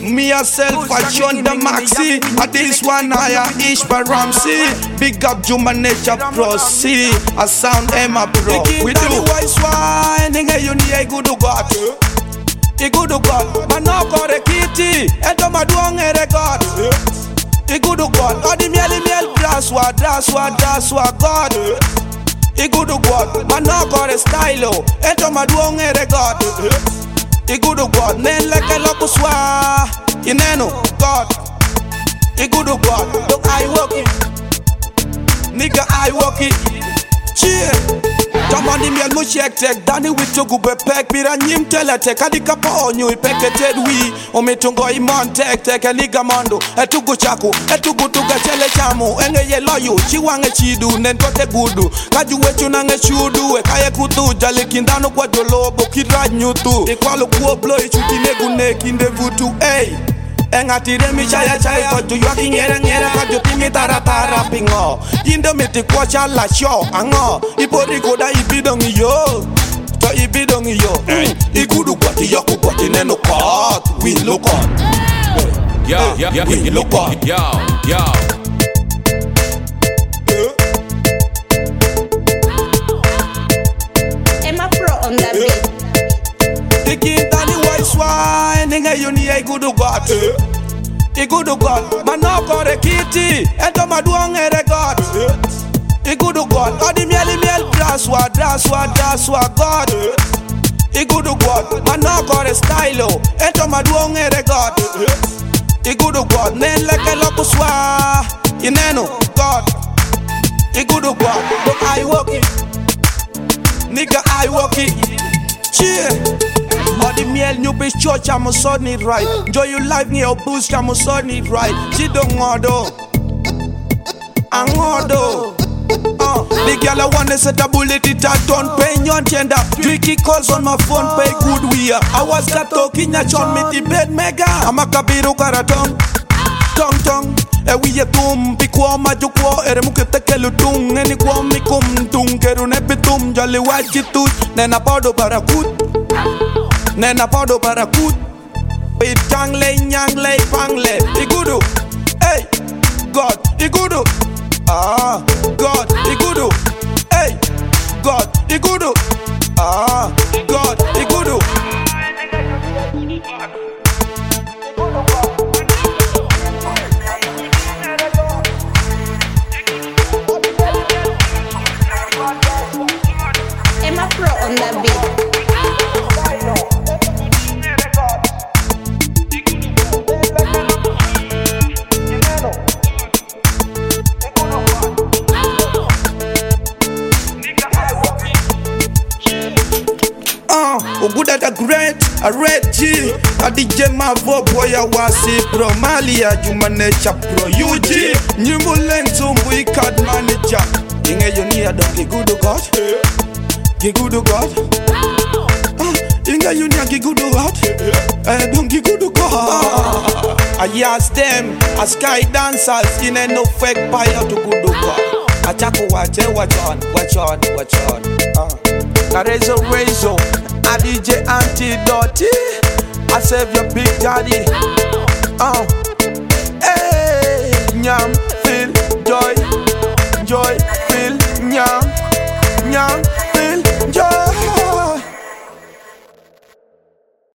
Me yourself, I John the Maxi. At this one, I Ish by Ramsey. Big up Juma Nature Pro C. I sound Emma Bro. We do. Wise wine, you need good to God. Good to God. Man, no got a kitty. And to my doing a record. Good to God. All the meal, that's what God. Good to God. Man, no got a style. And to my doing a record. Good to God. Nen like a locuswa. Ineno, God. Good to God. Look, I walk it. Nigga, I walk it. Cheer. Tamani miel mo shek tek dani wito gube pek bira nyim tele tek adika pa onyo ipeke tedwi ometungo imon tek tek eniga mondo etugu chaku etugu tuga chele chamu enge ye loyo chiwange chidu nentote gudu kaju wechu nange chudu ekaye kutu jale kindano kwa jolobo kiraj nyutu ikwalo kuo blo ichuti negune kinde vutu ey Engatire mi chaya to tu yoki ngere ka joti mi tara pingo Indo miti kwa chala show ango Ipori koda ibidong iyo To ibidong iyo Igudu kwati yoku kwati neno kot We look on We look on Emma Pro on that beat. Nigga, you need a good God. A good God. Man, no got a kitty. And to my doing a record. A good God. All the meal, that's what God. A good God. Man, no got a style. And to my doing a record. A good God. Nen like a locuswa. Ineno, God. A good God. Look, I walk it. Nigga, I walk it. Cheer. All the meal new bitch church, I'm a son it right. Enjoy your life near your boost, I'm a son it right. She don't order. I'm order. The girl I wanna set a bullet it out, don't pay your tender. Tricky calls on my phone, pay good we are. I was that talking at John me the bed mega. I'm a kabiru karaton. Tong. We a tum, pikwa majukwa, eremukete kelutung, any kwa mikum tung, kerunepitum, jolly white jitu, nena podo parakut. Nena podo parakut. Itangle, nyangle, pangle. Igudu. Hey, God, Igudu. Ah, God, Igudu. Hey, God, Igudu. Ah, God, Igudu. Emma Pro on that beat. Good at a great, a red G. A DJ Mavo boy, I was a pro Malia, Human Nature Pro UG. Nyumbulentum, we card manager. Inge you need a donkey good to God. Good to God. Inge you need a good to God. Donkey good to God. I asked them, a sky dancers, in a no fake pilot to good to God. I tackle watch on. A razor. A DJ Antidote, I save your big daddy. Hey, nyam.